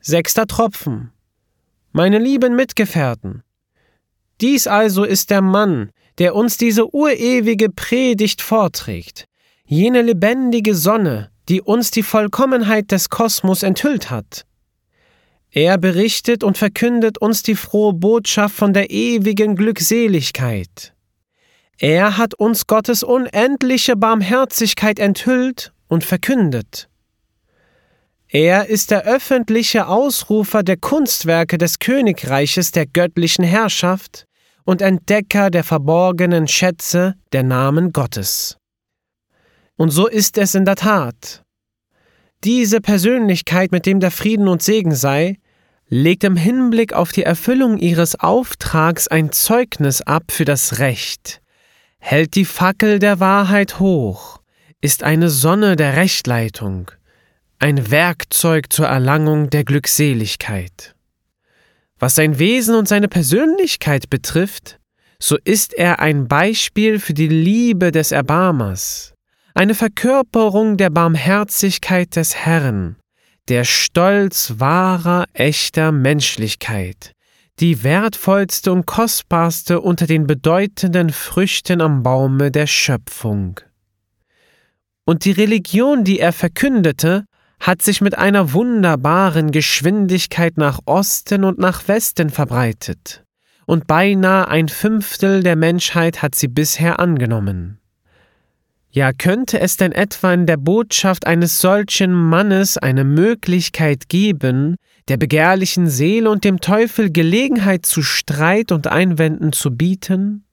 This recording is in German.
6. Tropfen. Meine lieben Mitgefährten, dies also ist der Mann, der uns diese urewige Predigt vorträgt, jene lebendige Sonne, die uns die Vollkommenheit des Kosmos enthüllt hat. Er berichtet und verkündet uns die frohe Botschaft von der ewigen Glückseligkeit. Er hat uns Gottes unendliche Barmherzigkeit enthüllt und verkündet. Er ist der öffentliche Ausrufer der Kunstwerke des Königreiches der göttlichen Herrschaft und Entdecker der verborgenen Schätze der Namen Gottes. Und so ist es in der Tat. Diese Persönlichkeit, mit dem der Frieden und Segen sei, legt im Hinblick auf die Erfüllung ihres Auftrags ein Zeugnis ab für das Recht, hält die Fackel der Wahrheit hoch, ist eine Sonne der Rechtleitung, ein Werkzeug zur Erlangung der Glückseligkeit. Was sein Wesen und seine Persönlichkeit betrifft, so ist er ein Beispiel für die Liebe des Erbarmers, eine Verkörperung der Barmherzigkeit des Herrn, der Stolz wahrer, echter Menschlichkeit, die wertvollste und kostbarste unter den bedeutenden Früchten am Baume der Schöpfung. Und die Religion, die er verkündete, hat sich mit einer wunderbaren Geschwindigkeit nach Osten und nach Westen verbreitet, und beinahe 1/5 der Menschheit hat sie bisher angenommen. Ja, könnte es denn etwa in der Botschaft eines solchen Mannes eine Möglichkeit geben, der begehrlichen Seele und dem Teufel Gelegenheit zu Streit und Einwänden zu bieten?